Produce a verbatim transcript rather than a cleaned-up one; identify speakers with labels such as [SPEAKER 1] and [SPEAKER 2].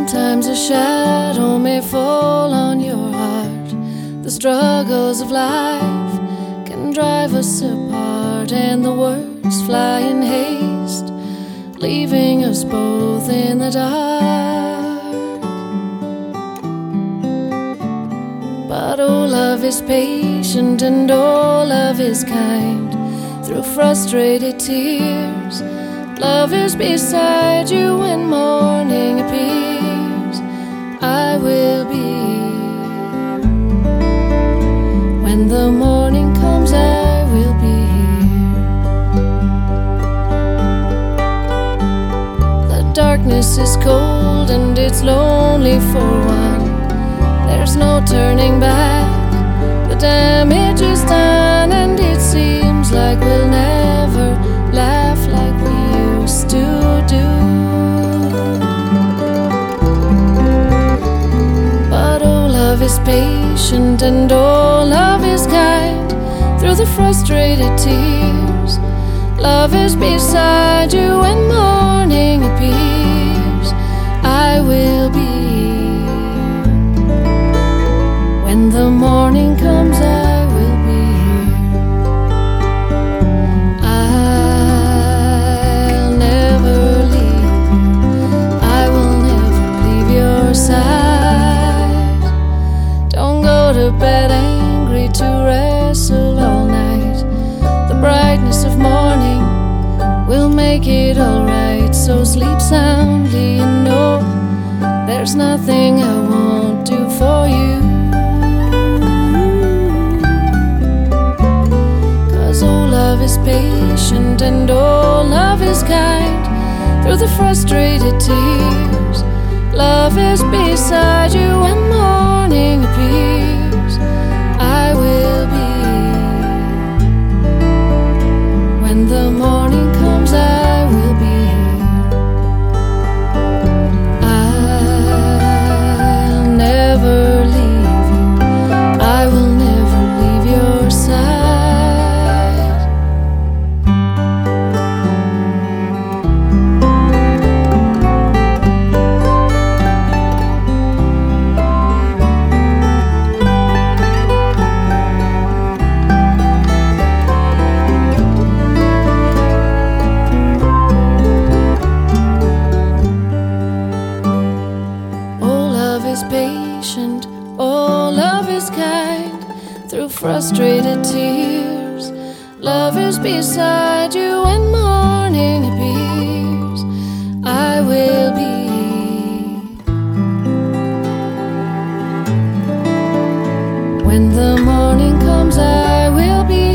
[SPEAKER 1] Sometimes a shadow may fall on your heart. The struggles of life can drive us apart, and the words fly in haste, leaving us both in the dark. But oh, love is patient and oh, love is kind. Through frustrated tears, love is beside you when morning appears. I will be here. When the morning comes, I will be here. The darkness is cold and it's lonely for one. There's no turning back. The damage is done, and it seems like we'll never laugh like we used to do. But oh, love is patient and oh, love is kind. Through the frustrated tears, love is beside you when morning appears. I will be here. When the morning comes, I will be here. I'll never leave you. I will never leave your side. Don't go to bed angry to wrestle all night. The brightness of morning will make it alright. So sleep soundly and know there's nothing I won't do for you. Love is patient and oh, love is kind. Through the frustrated tears, love is beside you when morning appears. I will be here. When the morning comes, I will be here. I'll never leave you. I will never leave your side. Patient, oh, love is kind. Through frustrated tears, love is beside you when morning appears. I will be when the morning comes. I will be